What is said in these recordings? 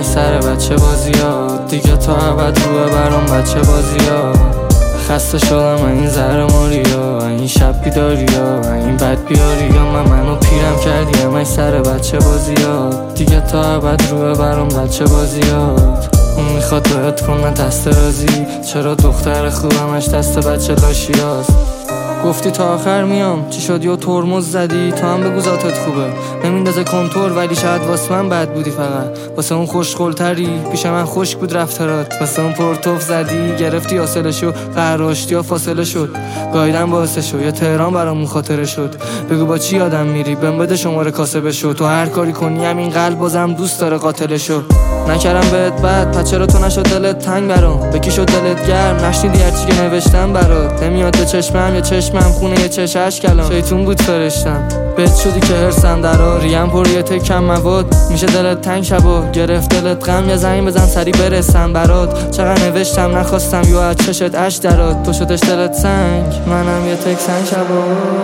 سر بچه بازیات دیگه تا ابد روه برام بچه بازیات. خسته شدم این زهر ماریا، این شب بیداریا، این بد بیاریا. منو پیرم کردی همش سر بچه بازیات دیگه تا ابد روه برام بچه بازیات. اون میخواد باید کنه دست رازی، چرا دختر خوبمش دست بچه لاشیاست. گفتی تا آخر میام، چی شد یا ترمز زدی؟ تو هم بگو ذاتت خوبه نمیندازه کنتور، ولی شاید واسه من بد بودی، فقط واسه اون خوشقلتری پیش من خشک بود رفتارات. واسه اون پرتوف زدی گرفتی حاصلشو، قهراشتی یا فاصله شد گایدن باعث شو، یا تهران برامون خاطره شد. بگو با چی آدم میری بهم بده شماره کاسبه شو، تو هر کاری کنی همین قلب بازم دوست داره قاتلشو. نکردم بهت بد پس چرا تو نشد دلت تنگ برام؟ به کی شد دلت گرم نشنیدی هرچی که نوشتم برات؟ نمیاد به چشمم یا چشمم خونه یه چشش کلام شیطون بود فرشتم. بهت شدی که هرسم درا ریم پر یه تکم مواد، میشه دلت تنگ شبا گرفت دلت غم، یا زنگ بزن سری برسم برات. چقدر نوشتم نخواستم یا از چشت اش درات، تو شدش دلت سنگ منم یه تک سنگ شبا.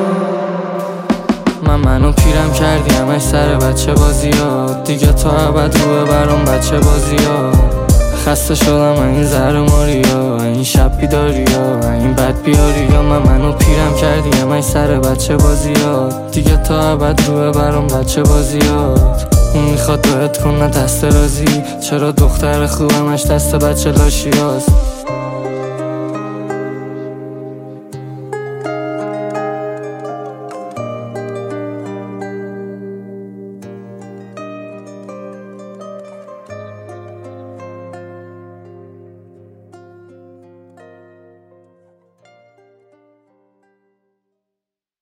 منو پیرم کردی همش سر بچه بازیات دیگه تا ابد روه برام بچه بازیات. خسته شدم این زهر ماریا، این شب بیداریا، این بد بیاریا. منو پیرم کردی همش سر بچه بازیات دیگه تا ابد روه برام بچه بازیات. اون میخواد باید کنه دست رازی، چرا دختر خوبمش دست بچه لاشیاست.